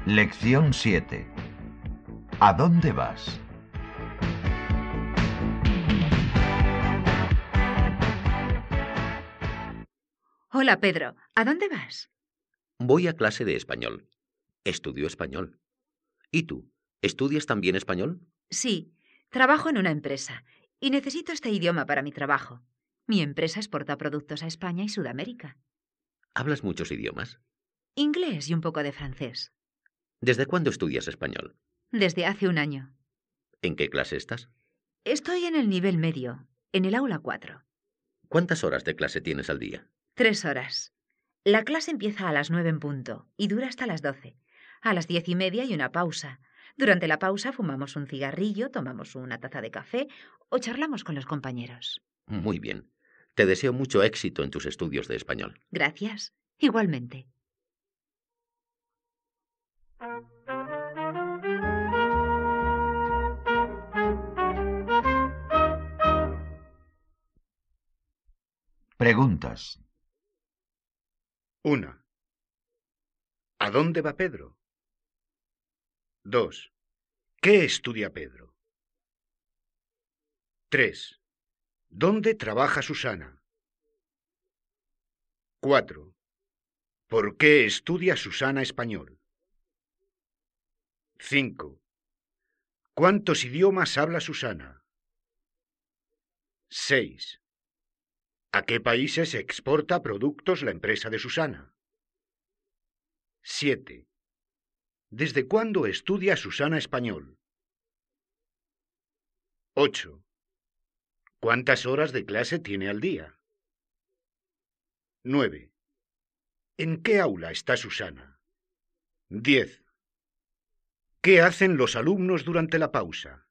Lección 7. ¿A dónde vas? Hola, Pedro. ¿A dónde vas? Voy a clase de español. Estudio español. ¿Y tú? ¿Estudias también español? Sí, trabajo en una empresa y necesito este idioma para mi trabajo. Mi empresa exporta productos a España y Sudamérica. ¿Hablas muchos idiomas? Inglés y un poco de francés. ¿Desde cuándo estudias español? Desde hace un año. ¿En qué clase estás? Estoy en el nivel medio, en el aula 4. ¿Cuántas horas de clase tienes al día? 3 horas. La clase empieza a las 9 en punto y dura hasta las 12. A las 10:30 hay una pausa. Durante la pausa fumamos un cigarrillo, tomamos una taza de café o charlamos con los compañeros. Muy bien. Te deseo mucho éxito en tus estudios de español. Gracias. Igualmente. Preguntas. 1. ¿A dónde va Pedro? 2. ¿Qué estudia Pedro? 3. ¿Dónde trabaja Susana? 4. ¿Por qué estudia Susana español? 5. ¿Cuántos idiomas habla Susana? 6. ¿A qué países exporta productos la empresa de Susana? 7. ¿Desde cuándo estudia Susana español? 8. ¿Cuántas horas de clase tiene al día? 9. ¿En qué aula está Susana? 10. ¿Qué hacen los alumnos durante la pausa?